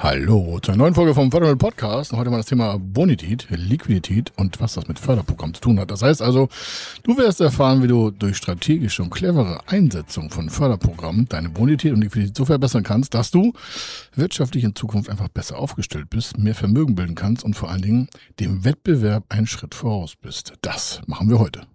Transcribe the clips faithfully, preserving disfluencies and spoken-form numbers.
Hallo zur neuen Folge vom Fördermittel Podcast. Heute mal das Thema Bonität, Liquidität und was das mit Förderprogramm zu tun hat. Das heißt also, du wirst erfahren, wie du durch strategische und clevere Einsetzung von Förderprogrammen deine Bonität und Liquidität so verbessern kannst, dass du wirtschaftlich in Zukunft einfach besser aufgestellt bist, mehr Vermögen bilden kannst und vor allen Dingen dem Wettbewerb einen Schritt voraus bist. Das machen wir heute.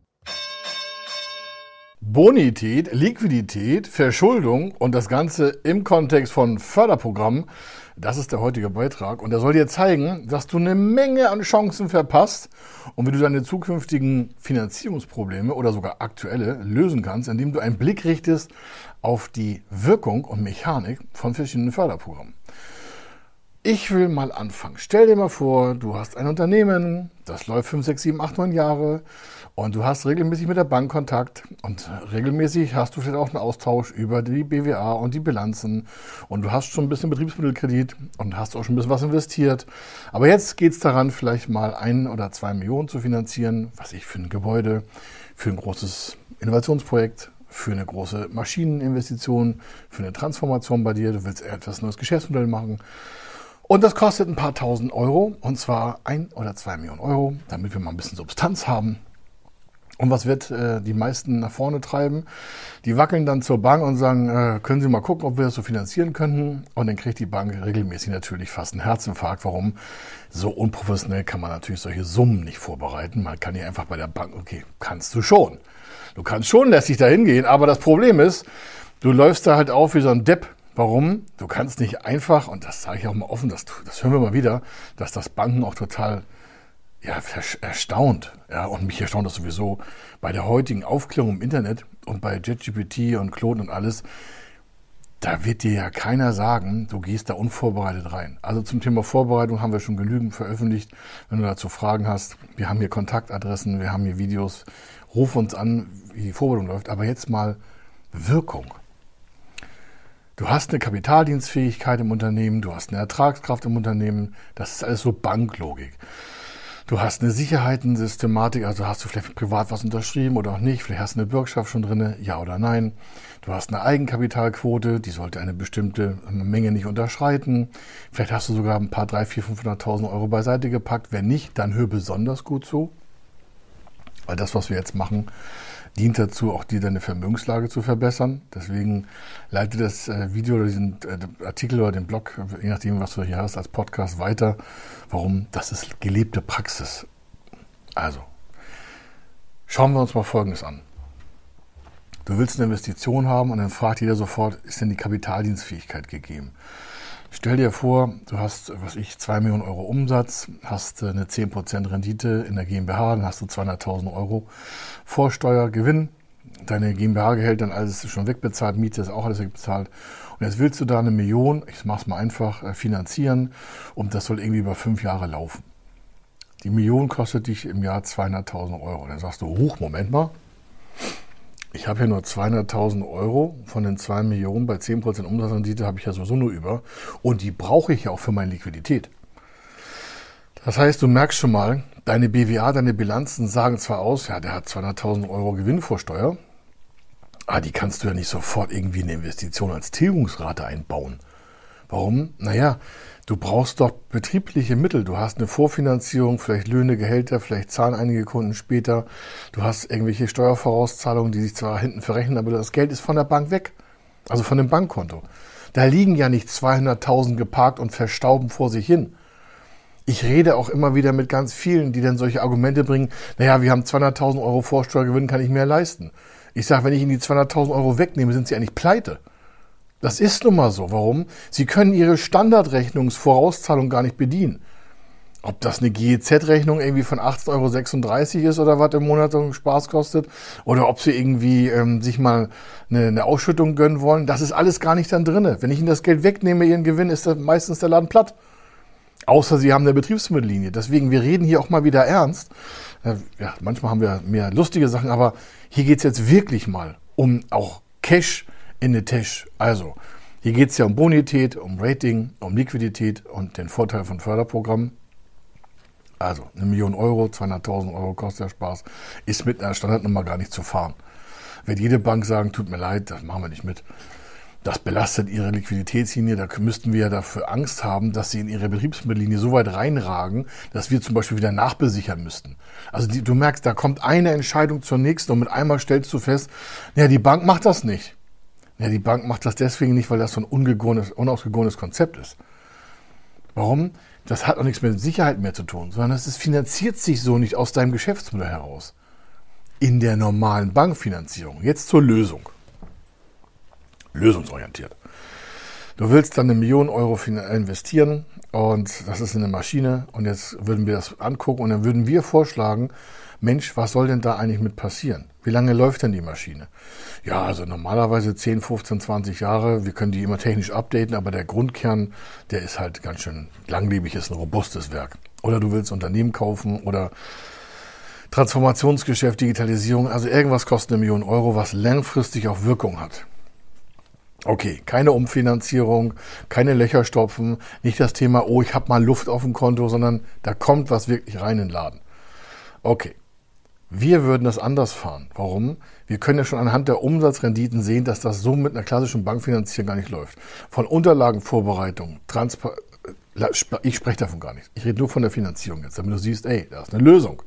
Bonität, Liquidität, Verschuldung und das Ganze im Kontext von Förderprogrammen, das ist der heutige Beitrag und der soll dir zeigen, dass du eine Menge an Chancen verpasst und wie du deine zukünftigen Finanzierungsprobleme oder sogar aktuelle lösen kannst, indem du einen Blick richtest auf die Wirkung und Mechanik von verschiedenen Förderprogrammen. Ich will mal anfangen. Stell dir mal vor, du hast ein Unternehmen, das läuft fünf, sechs, sieben, acht, neun Jahre und du hast regelmäßig mit der Bank Kontakt und regelmäßig hast du vielleicht auch einen Austausch über die B W A und die Bilanzen und du hast schon ein bisschen Betriebsmittelkredit und hast auch schon ein bisschen was investiert. Aber jetzt geht es daran, vielleicht mal ein oder zwei Millionen zu finanzieren, was ich für ein Gebäude, für ein großes Innovationsprojekt, für eine große Maschineninvestition, für eine Transformation bei dir. Du willst etwas neues Geschäftsmodell machen. Und das kostet ein paar tausend Euro, und zwar ein oder zwei Millionen Euro, damit wir mal ein bisschen Substanz haben. Und was wird äh, die meisten nach vorne treiben? Die wackeln dann zur Bank und sagen, äh, können Sie mal gucken, ob wir das so finanzieren könnten? Und dann kriegt die Bank regelmäßig natürlich fast einen Herzinfarkt. Warum? So unprofessionell kann man natürlich solche Summen nicht vorbereiten. Man kann ja einfach bei der Bank, okay, kannst du schon. Du kannst schon lässig da hingehen, aber das Problem ist, du läufst da halt auf wie so ein Depp. Warum? Du kannst nicht einfach, und das sage ich auch mal offen, das, das hören wir mal wieder, dass das Banken auch total ja, erstaunt. Ja, und mich erstaunt das sowieso bei der heutigen Aufklärung im Internet und bei ChatGPT und Claude und alles. Da wird dir ja keiner sagen, du gehst da unvorbereitet rein. Also zum Thema Vorbereitung haben wir schon genügend veröffentlicht. Wenn du dazu Fragen hast, wir haben hier Kontaktadressen, wir haben hier Videos. Ruf uns an, wie die Vorbereitung läuft. Aber jetzt mal Wirkung. Du hast eine Kapitaldienstfähigkeit im Unternehmen, du hast eine Ertragskraft im Unternehmen, das ist alles so Banklogik. Du hast eine Sicherheitensystematik, also hast du vielleicht privat was unterschrieben oder auch nicht, vielleicht hast du eine Bürgschaft schon drin, ja oder nein. Du hast eine Eigenkapitalquote, die sollte eine bestimmte Menge nicht unterschreiten. Vielleicht hast du sogar ein paar dreihunderttausend, vierhunderttausend, fünfhunderttausend Euro beiseite gepackt. Wenn nicht, dann hör besonders gut zu. Weil das, was wir jetzt machen, dient dazu, auch dir deine Vermögenslage zu verbessern. Deswegen leite das Video oder diesen Artikel oder den Blog, je nachdem, was du hier hast, als Podcast weiter. Warum? Das ist gelebte Praxis. Also, schauen wir uns mal Folgendes an. Du willst eine Investition haben und dann fragt jeder sofort, ist denn die Kapitaldienstfähigkeit gegeben? Stell dir vor, du hast, was ich, zwei Millionen Euro Umsatz, hast eine zehn Prozent Rendite in der GmbH, dann hast du zweihunderttausend Euro Vorsteuer, Gewinn. Deine GmbH gehält dann alles schon wegbezahlt, Miete ist auch alles wegbezahlt. Und jetzt willst du da eine Million, ich mach's mal einfach, finanzieren und das soll irgendwie über fünf Jahre laufen. Die Million kostet dich im Jahr zweihunderttausend Euro. Dann sagst du, huch, Moment mal. Ich habe ja nur zweihunderttausend Euro von den zwei Millionen, bei zehn Prozent Umsatzrendite habe ich ja sowieso nur über und die brauche ich ja auch für meine Liquidität. Das heißt, du merkst schon mal, deine B W A, deine Bilanzen sagen zwar aus, ja, der hat zweihunderttausend Euro Gewinnvorsteuer, aber die kannst du ja nicht sofort irgendwie eine Investition als Tilgungsrate einbauen. Warum? Naja, du brauchst doch betriebliche Mittel. Du hast eine Vorfinanzierung, vielleicht Löhne, Gehälter, vielleicht zahlen einige Kunden später. Du hast irgendwelche Steuervorauszahlungen, die sich zwar hinten verrechnen, aber das Geld ist von der Bank weg. Also von dem Bankkonto. Da liegen ja nicht zweihunderttausend geparkt und verstauben vor sich hin. Ich rede auch immer wieder mit ganz vielen, die dann solche Argumente bringen. Naja, wir haben zweihunderttausend Euro Vorsteuergewinn, kann ich mehr leisten. Ich sage, wenn ich Ihnen die zweihunderttausend Euro wegnehme, sind Sie eigentlich pleite. Das ist nun mal so. Warum? Sie können Ihre Standardrechnungsvorauszahlung gar nicht bedienen. Ob das eine G E Z-Rechnung irgendwie von achtzehn Euro sechsunddreißig ist oder was im Monat so Spaß kostet, oder ob Sie irgendwie ähm, sich mal eine, eine Ausschüttung gönnen wollen, das ist alles gar nicht dann drin. Wenn ich Ihnen das Geld wegnehme, Ihren Gewinn, ist das meistens der Laden platt. Außer Sie haben eine Betriebsmittellinie. Deswegen, wir reden hier auch mal wieder ernst. Ja, manchmal haben wir mehr lustige Sachen, aber hier geht es jetzt wirklich mal um auch Cash in the Tash. Also, hier geht es ja um Bonität, um Rating, um Liquidität und den Vorteil von Förderprogrammen. Also, eine Million Euro, zweihunderttausend Euro kostet der Spaß, ist mit einer Standardnummer gar nicht zu fahren. Wird jede Bank sagen, tut mir leid, das machen wir nicht mit. Das belastet ihre Liquiditätslinie. Da müssten wir ja dafür Angst haben, dass sie in ihre Betriebsmittellinie so weit reinragen, dass wir zum Beispiel wieder nachbesichern müssten. Also die, du merkst, da kommt eine Entscheidung zur nächsten und mit einmal stellst du fest, ja, die Bank macht das nicht. Ja, die Bank macht das deswegen nicht, weil das so ein ungegorenes, unausgegorenes Konzept ist. Warum? Das hat auch nichts mit Sicherheit mehr zu tun, sondern es ist, finanziert sich so nicht aus deinem Geschäftsmodell heraus. In der normalen Bankfinanzierung. Jetzt zur Lösung. Lösungsorientiert. Du willst dann eine Million Euro investieren und das ist eine Maschine und jetzt würden wir das angucken und dann würden wir vorschlagen, Mensch, was soll denn da eigentlich mit passieren? Wie lange läuft denn die Maschine? Ja, also normalerweise zehn, fünfzehn, zwanzig Jahre. Wir können die immer technisch updaten, aber der Grundkern, der ist halt ganz schön langlebig, ist ein robustes Werk. Oder du willst Unternehmen kaufen oder Transformationsgeschäft, Digitalisierung, also irgendwas kostet eine Million Euro, was langfristig auch Wirkung hat. Okay, keine Umfinanzierung, keine Löcher stopfen, nicht das Thema, oh, ich habe mal Luft auf dem Konto, sondern da kommt was wirklich rein in den Laden. Okay. Wir würden das anders fahren. Warum? Wir können ja schon anhand der Umsatzrenditen sehen, dass das so mit einer klassischen Bankfinanzierung gar nicht läuft. Von Unterlagenvorbereitung, Transpa- ich spreche davon gar nicht. Ich rede nur von der Finanzierung jetzt, damit du siehst, ey, da ist eine Lösung.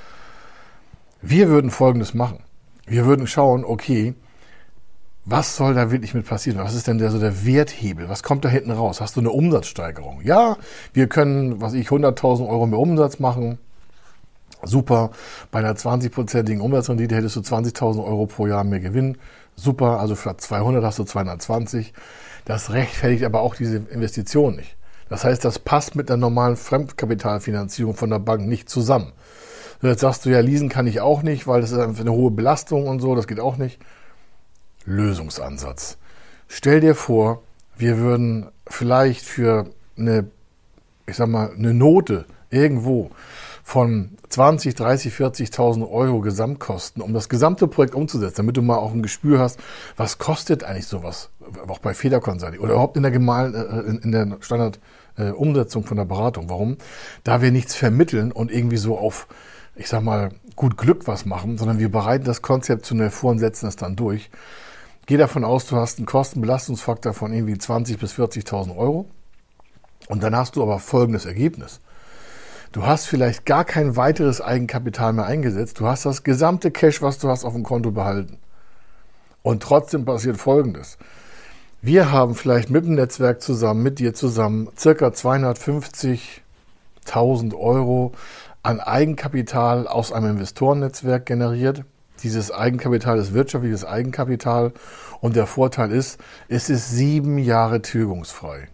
Wir würden Folgendes machen. Wir würden schauen, okay, was soll da wirklich mit passieren? Was ist denn der, so der Werthebel? Was kommt da hinten raus? Hast du eine Umsatzsteigerung? Ja, wir können, was ich, hunderttausend Euro mehr Umsatz machen. Super, bei einer zwanzig-prozentigen Umsatzrendite hättest du zwanzigtausend Euro pro Jahr mehr Gewinn. Super, also statt zweihundert hast du zweihundertzwanzig. Das rechtfertigt aber auch diese Investition nicht. Das heißt, das passt mit der normalen Fremdkapitalfinanzierung von der Bank nicht zusammen. Jetzt sagst du, ja, leasen kann ich auch nicht, weil das ist einfach eine hohe Belastung und so, das geht auch nicht. Lösungsansatz. Stell dir vor, wir würden vielleicht für eine, ich sag mal, eine Note irgendwo von zwanzig, dreißig, vierzigtausend Euro Gesamtkosten, um das gesamte Projekt umzusetzen, damit du mal auch ein Gespür hast, was kostet eigentlich sowas, auch bei Federkonsulting oder überhaupt in der gemahlen, in der Standard-Umsetzung von der Beratung. Warum? Da wir nichts vermitteln und irgendwie so auf, ich sag mal, gut Glück was machen, sondern wir bereiten das konzeptionell vor und setzen es dann durch. Geh davon aus, du hast einen Kostenbelastungsfaktor von irgendwie zwanzig bis vierzigtausend Euro und dann hast du aber folgendes Ergebnis. Du hast vielleicht gar kein weiteres Eigenkapital mehr eingesetzt. Du hast das gesamte Cash, was du hast, auf dem Konto behalten. Und trotzdem passiert Folgendes. Wir haben vielleicht mit dem Netzwerk zusammen, mit dir zusammen, circa zweihundertfünfzigtausend Euro an Eigenkapital aus einem Investorennetzwerk generiert. Dieses Eigenkapital ist wirtschaftliches Eigenkapital. Und der Vorteil ist, es ist sieben Jahre tilgungsfrei.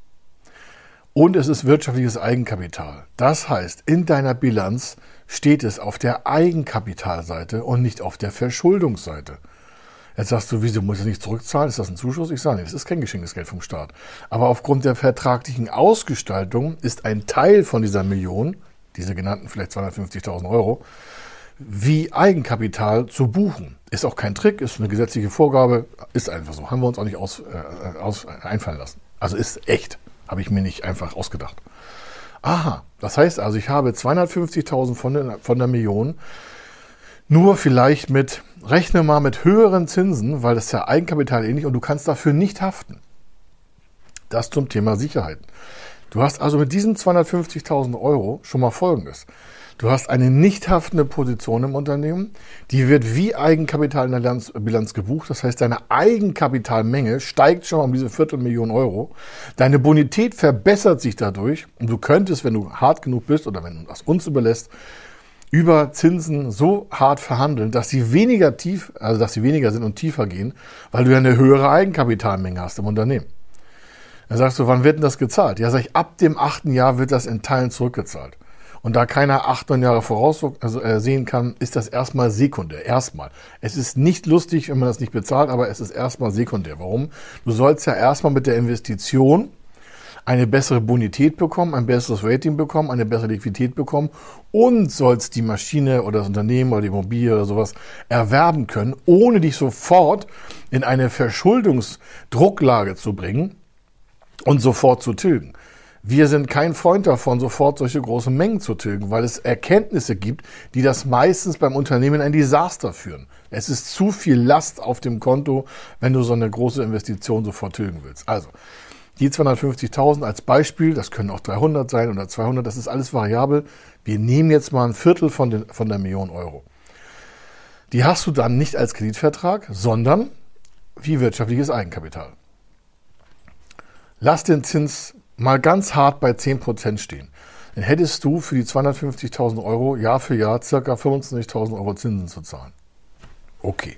Und es ist wirtschaftliches Eigenkapital. Das heißt, in deiner Bilanz steht es auf der Eigenkapitalseite und nicht auf der Verschuldungsseite. Jetzt sagst du, wieso muss ich nicht zurückzahlen? Ist das ein Zuschuss? Ich sage nicht, das ist kein geschenktes Geld vom Staat. Aber aufgrund der vertraglichen Ausgestaltung ist ein Teil von dieser Million, diese genannten vielleicht zweihundertfünfzigtausend Euro, wie Eigenkapital zu buchen. Ist auch kein Trick, ist eine gesetzliche Vorgabe, ist einfach so. Haben wir uns auch nicht aus, äh, aus, einfallen lassen. Also ist echt. Habe ich mir nicht einfach ausgedacht. Aha, das heißt also, ich habe zweihundertfünfzigtausend von der, von der Million, nur vielleicht mit, rechne mal mit höheren Zinsen, weil das ist ja Eigenkapital ähnlich und du kannst dafür nicht haften. Das zum Thema Sicherheit. Du hast also mit diesen zweihundertfünfzigtausend Euro schon mal Folgendes. Du hast eine nicht haftende Position im Unternehmen, die wird wie Eigenkapital in der Bilanz, Bilanz gebucht. Das heißt, deine Eigenkapitalmenge steigt schon um diese Viertelmillion Euro. Deine Bonität verbessert sich dadurch und du könntest, wenn du hart genug bist oder wenn du das uns überlässt, über Zinsen so hart verhandeln, dass sie weniger tief, also dass sie weniger sind und tiefer gehen, weil du ja eine höhere Eigenkapitalmenge hast im Unternehmen. Dann sagst du, wann wird denn das gezahlt? Ja, sag ich, ab dem achten Jahr wird das in Teilen zurückgezahlt. Und da keiner acht, neun Jahre voraussehen also, äh, kann, ist das erstmal sekundär. Erstmal. Es ist nicht lustig, wenn man das nicht bezahlt, aber es ist erstmal sekundär. Warum? Du sollst ja erstmal mit der Investition eine bessere Bonität bekommen, ein besseres Rating bekommen, eine bessere Liquidität bekommen und sollst die Maschine oder das Unternehmen oder die Immobilie oder sowas erwerben können, ohne dich sofort in eine Verschuldungsdrucklage zu bringen und sofort zu tilgen. Wir sind kein Freund davon, sofort solche großen Mengen zu tilgen, weil es Erkenntnisse gibt, die das meistens beim Unternehmen in ein Desaster führen. Es ist zu viel Last auf dem Konto, wenn du so eine große Investition sofort tilgen willst. Also, die zweihundertfünfzigtausend als Beispiel, das können auch dreihundert sein oder zweihundert, das ist alles variabel. Wir nehmen jetzt mal ein Viertel von, den, von der Million Euro. Die hast du dann nicht als Kreditvertrag, sondern wie wirtschaftliches Eigenkapital. Lass den Zins mal ganz hart bei zehn Prozent stehen. Dann hättest du für die zweihundertfünfzigtausend Euro Jahr für Jahr ca. fünfundzwanzigtausend Euro Zinsen zu zahlen. Okay.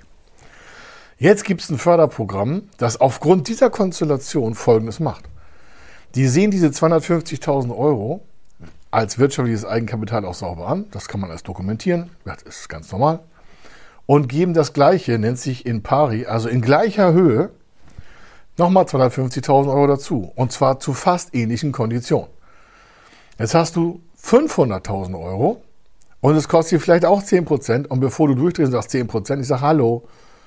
Jetzt gibt es ein Förderprogramm, das aufgrund dieser Konstellation Folgendes macht. Die sehen diese zweihundertfünfzigtausend Euro als wirtschaftliches Eigenkapital auch sauber an. Das kann man alles dokumentieren. Das ist ganz normal. Und geben das Gleiche, nennt sich in pari, also in gleicher Höhe, nochmal zweihundertfünfzigtausend Euro dazu. Und zwar zu fast ähnlichen Konditionen. Jetzt hast du fünfhunderttausend Euro und es kostet dir vielleicht auch zehn Prozent. Und bevor du durchdrehst und sagst zehn Prozent, ich sage, hallo,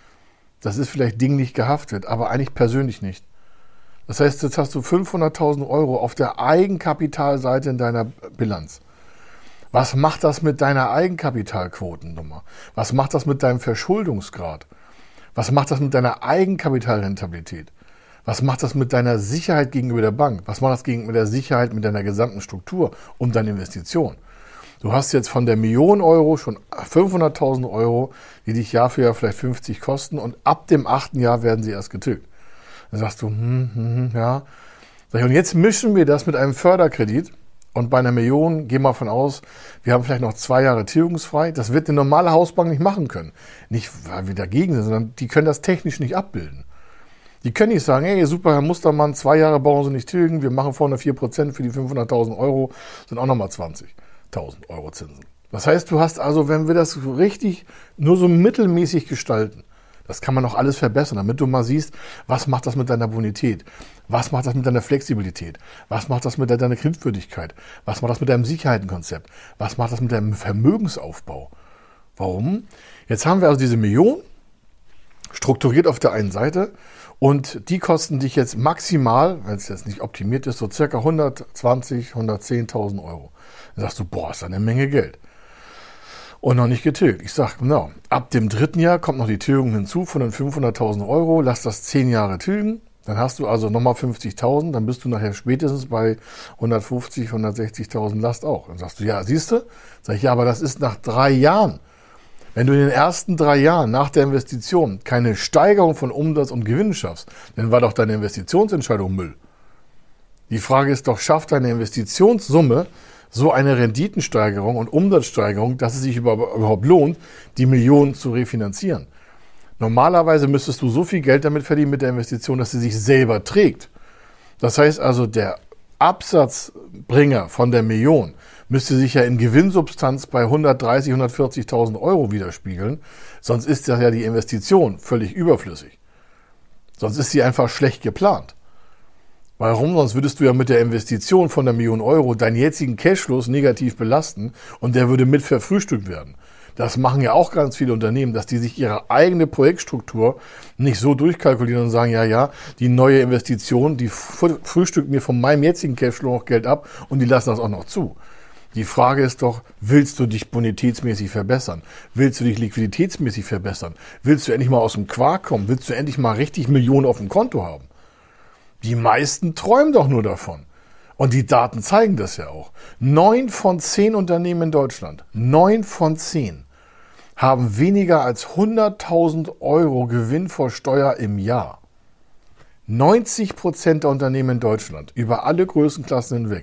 das ist vielleicht dinglich gehaftet, aber eigentlich persönlich nicht. Das heißt, jetzt hast du fünfhunderttausend Euro auf der Eigenkapitalseite in deiner Bilanz. Was macht das mit deiner Eigenkapitalquotennummer? Was macht das mit deinem Verschuldungsgrad? Was macht das mit deiner Eigenkapitalrentabilität? Was macht das mit deiner Sicherheit gegenüber der Bank? Was macht das gegenüber der Sicherheit mit deiner gesamten Struktur und deiner Investition? Du hast jetzt von der Million Euro schon fünfhunderttausend Euro, die dich Jahr für Jahr vielleicht fünfzig kosten und ab dem achten Jahr werden sie erst getilgt. Dann sagst du, hm, hm, hm, ja. Und jetzt mischen wir das mit einem Förderkredit und bei einer Million gehen wir davon aus, wir haben vielleicht noch zwei Jahre tilgungsfrei. Das wird eine normale Hausbank nicht machen können. Nicht, weil wir dagegen sind, sondern die können das technisch nicht abbilden. Die können nicht sagen, hey, super, Herr Mustermann, zwei Jahre brauchen Sie nicht tilgen, wir machen vorne vier Prozent für die fünfhunderttausend Euro, sind auch nochmal zwanzigtausend Euro Zinsen. Das heißt, du hast also, wenn wir das so richtig nur so mittelmäßig gestalten, das kann man noch alles verbessern, damit du mal siehst, was macht das mit deiner Bonität, was macht das mit deiner Flexibilität, was macht das mit deiner Kreditwürdigkeit, was macht das mit deinem Sicherheitenkonzept, was macht das mit deinem Vermögensaufbau. Warum? Jetzt haben wir also diese Million strukturiert auf der einen Seite und die kosten dich jetzt maximal, wenn es jetzt nicht optimiert ist, so circa hundertzwanzig, hundertzehntausend Euro. Dann sagst du, boah, ist eine Menge Geld. Und noch nicht getilgt. Ich sage, genau, ab dem dritten Jahr kommt noch die Tilgung hinzu von den fünfhunderttausend Euro, lass das zehn Jahre tilgen, dann hast du also nochmal fünfzigtausend, dann bist du nachher spätestens bei hundertfünfzig, hundertsechzigtausend Last auch. Dann sagst du, ja, siehst du? Sag ich, ja, aber das ist nach drei Jahren. Wenn du in den ersten drei Jahren nach der Investition keine Steigerung von Umsatz und Gewinn schaffst, dann war doch deine Investitionsentscheidung Müll. Die Frage ist doch, schafft deine Investitionssumme so eine Renditensteigerung und Umsatzsteigerung, dass es sich überhaupt lohnt, die Millionen zu refinanzieren? Normalerweise müsstest du so viel Geld damit verdienen mit der Investition, dass sie sich selber trägt. Das heißt also, der Absatzbringer von der Million müsste sich ja in Gewinnsubstanz bei hundertdreißig, hundertvierzigtausend Euro widerspiegeln. Sonst ist das ja die Investition völlig überflüssig. Sonst ist sie einfach schlecht geplant. Warum? Sonst würdest du ja mit der Investition von der Million Euro deinen jetzigen Cashflows negativ belasten und der würde mit verfrühstückt werden. Das machen ja auch ganz viele Unternehmen, dass die sich ihre eigene Projektstruktur nicht so durchkalkulieren und sagen, ja, ja, die neue Investition, die frühstückt mir von meinem jetzigen Cashflow noch Geld ab und die lassen das auch noch zu. Die Frage ist doch, willst du dich bonitätsmäßig verbessern? Willst du dich liquiditätsmäßig verbessern? Willst du endlich mal aus dem Quark kommen? Willst du endlich mal richtig Millionen auf dem Konto haben? Die meisten träumen doch nur davon. Und die Daten zeigen das ja auch. Neun von zehn Unternehmen in Deutschland, neun von zehn, haben weniger als hunderttausend Euro Gewinn vor Steuer im Jahr. neunzig Prozent der Unternehmen in Deutschland, über alle Größenklassen hinweg,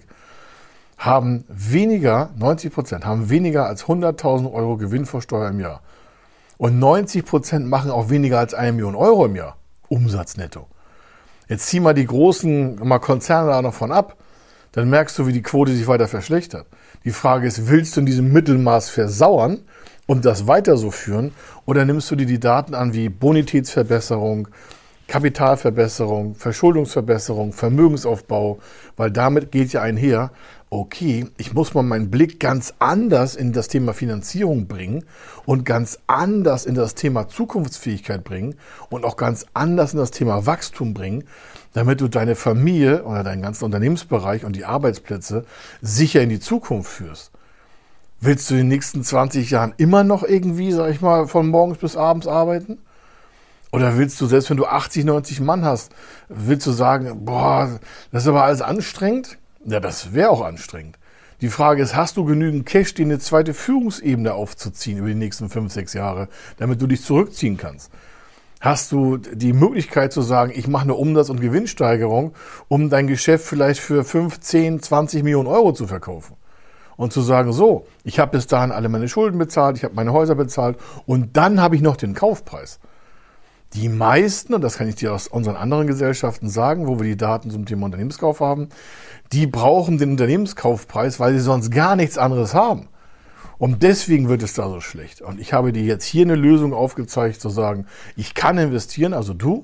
haben weniger, neunzig Prozent haben weniger als hunderttausend Euro Gewinn vor Steuer im Jahr. Und neunzig Prozent machen auch weniger als eine Million Euro im Jahr Umsatz netto. Jetzt zieh mal die großen mal Konzerne da noch von ab, dann merkst du, wie die Quote sich weiter verschlechtert. Die Frage ist, willst du in diesem Mittelmaß versauern und das weiter so führen oder nimmst du dir die Daten an wie Bonitätsverbesserung, Kapitalverbesserung, Verschuldungsverbesserung, Vermögensaufbau, weil damit geht ja einher, okay, ich muss mal meinen Blick ganz anders in das Thema Finanzierung bringen und ganz anders in das Thema Zukunftsfähigkeit bringen und auch ganz anders in das Thema Wachstum bringen, damit du deine Familie oder deinen ganzen Unternehmensbereich und die Arbeitsplätze sicher in die Zukunft führst. Willst du in den nächsten zwanzig Jahren immer noch irgendwie, sag ich mal, von morgens bis abends arbeiten? Oder willst du, selbst wenn du achtzig, neunzig Mann hast, willst du sagen, boah, das ist aber alles anstrengend? Ja, das wäre auch anstrengend. Die Frage ist, hast du genügend Cash, dir eine zweite Führungsebene aufzuziehen über die nächsten fünf, sechs Jahre, damit du dich zurückziehen kannst? Hast du die Möglichkeit zu sagen, ich mache eine Umsatz- und Gewinnsteigerung, um dein Geschäft vielleicht für fünf, zehn, zwanzig Millionen Euro zu verkaufen? Und zu sagen, so, ich habe bis dahin alle meine Schulden bezahlt, ich habe meine Häuser bezahlt und dann habe ich noch den Kaufpreis. Die meisten, und das kann ich dir aus unseren anderen Gesellschaften sagen, wo wir die Daten zum Thema Unternehmenskauf haben, die brauchen den Unternehmenskaufpreis, weil sie sonst gar nichts anderes haben. Und deswegen wird es da so schlecht. Und ich habe dir jetzt hier eine Lösung aufgezeigt, zu sagen, ich kann investieren, also du.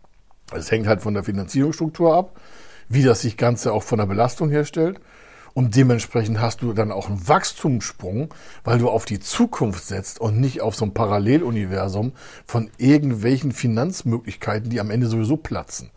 Es hängt halt von der Finanzierungsstruktur ab, wie das sich Ganze auch von der Belastung herstellt. Und dementsprechend hast du dann auch einen Wachstumssprung, weil du auf die Zukunft setzt und nicht auf so ein Paralleluniversum von irgendwelchen Finanzmöglichkeiten, die am Ende sowieso platzen.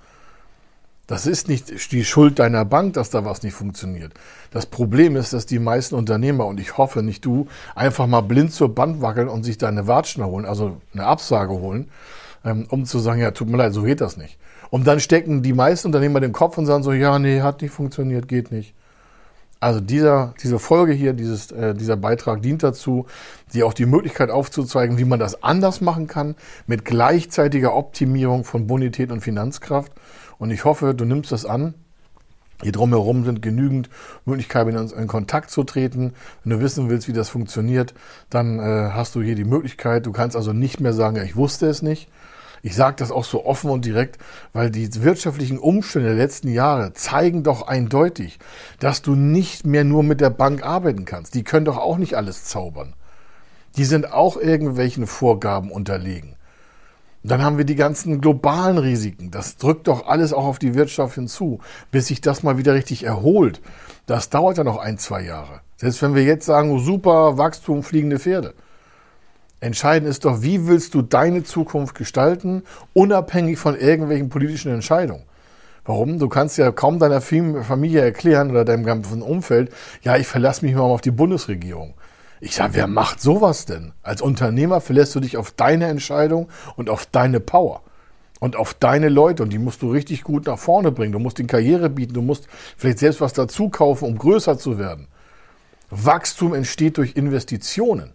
Das ist nicht die Schuld deiner Bank, dass da was nicht funktioniert. Das Problem ist, dass die meisten Unternehmer, und ich hoffe nicht du, einfach mal blind zur Bank wackeln und sich da eine Watschner holen, also eine Absage holen, um zu sagen, ja, tut mir leid, so geht das nicht. Und dann stecken die meisten Unternehmer den Kopf und sagen so, ja, nee, hat nicht funktioniert, geht nicht. Also dieser, diese Folge hier, dieses, äh, dieser Beitrag dient dazu, dir auch die Möglichkeit aufzuzeigen, wie man das anders machen kann, mit gleichzeitiger Optimierung von Bonität und Finanzkraft. Und ich hoffe, du nimmst das an. Hier drumherum sind genügend Möglichkeiten, in, in Kontakt zu treten. Wenn du wissen willst, wie das funktioniert, dann äh, hast du hier die Möglichkeit. Du kannst also nicht mehr sagen, ja, ich wusste es nicht. Ich sage das auch so offen und direkt, weil die wirtschaftlichen Umstände der letzten Jahre zeigen doch eindeutig, dass du nicht mehr nur mit der Bank arbeiten kannst. Die können doch auch nicht alles zaubern. Die sind auch irgendwelchen Vorgaben unterlegen. Dann haben wir die ganzen globalen Risiken. Das drückt doch alles auch auf die Wirtschaft hinzu, bis sich das mal wieder richtig erholt. Das dauert ja noch ein, zwei Jahre. Selbst wenn wir jetzt sagen, oh, super, Wachstum, fliegende Pferde. Entscheidend ist doch, wie willst du deine Zukunft gestalten, unabhängig von irgendwelchen politischen Entscheidungen. Warum? Du kannst ja kaum deiner Familie erklären oder deinem ganzen Umfeld, ja, ich verlasse mich mal auf die Bundesregierung. Ich sage, wer macht sowas denn? Als Unternehmer verlässt du dich auf deine Entscheidung und auf deine Power und auf deine Leute, und die musst du richtig gut nach vorne bringen. Du musst ihnen Karriere bieten, du musst vielleicht selbst was dazu kaufen, um größer zu werden. Wachstum entsteht durch Investitionen.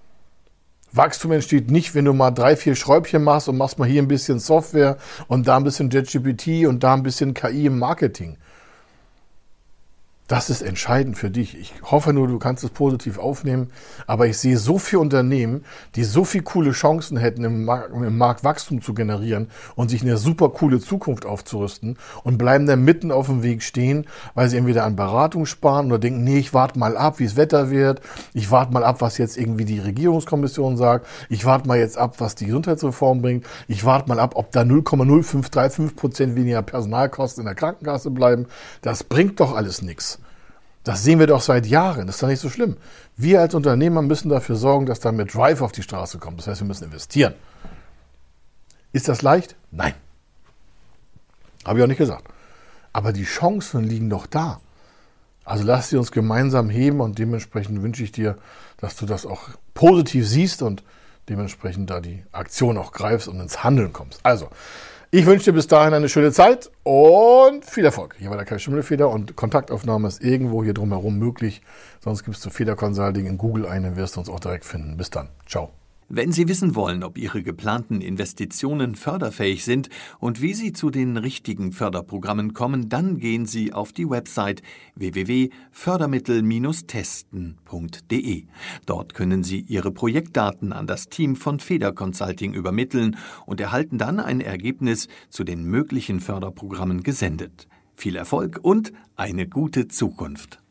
Wachstum entsteht nicht, wenn du mal drei, vier Schräubchen machst und machst mal hier ein bisschen Software und da ein bisschen JetGPT und da ein bisschen K I im Marketing. Das ist entscheidend für dich. Ich hoffe nur, du kannst es positiv aufnehmen. Aber ich sehe so viele Unternehmen, die so viele coole Chancen hätten, im Markt, im Markt Wachstum zu generieren und sich eine super coole Zukunft aufzurüsten, und bleiben dann mitten auf dem Weg stehen, weil sie entweder an Beratung sparen oder denken, nee, ich warte mal ab, wie das Wetter wird. Ich warte mal ab, was jetzt irgendwie die Regierungskommission sagt. Ich warte mal jetzt ab, was die Gesundheitsreform bringt. Ich warte mal ab, ob da null Komma null fünf drei fünf Prozent weniger Personalkosten in der Krankenkasse bleiben. Das bringt doch alles nichts. Das sehen wir doch seit Jahren. Das ist doch nicht so schlimm. Wir als Unternehmer müssen dafür sorgen, dass da mehr Drive auf die Straße kommt. Das heißt, wir müssen investieren. Ist das leicht? Nein. Habe ich auch nicht gesagt. Aber die Chancen liegen doch da. Also lass sie uns gemeinsam heben, und dementsprechend wünsche ich dir, dass du das auch positiv siehst und dementsprechend da die Aktion auch greifst und ins Handeln kommst. Also, ich wünsche dir bis dahin eine schöne Zeit und viel Erfolg. Hier war der Kai Schimmelfeder, und Kontaktaufnahme ist irgendwo hier drumherum möglich. Sonst gibst du Feder Consulting in Google ein, dann wirst du uns auch direkt finden. Bis dann. Ciao. Wenn Sie wissen wollen, ob Ihre geplanten Investitionen förderfähig sind und wie Sie zu den richtigen Förderprogrammen kommen, dann gehen Sie auf die Website w w w punkt fördermittel Bindestrich testen punkt d e. Dort können Sie Ihre Projektdaten an das Team von Feder Consulting übermitteln und erhalten dann ein Ergebnis zu den möglichen Förderprogrammen gesendet. Viel Erfolg und eine gute Zukunft!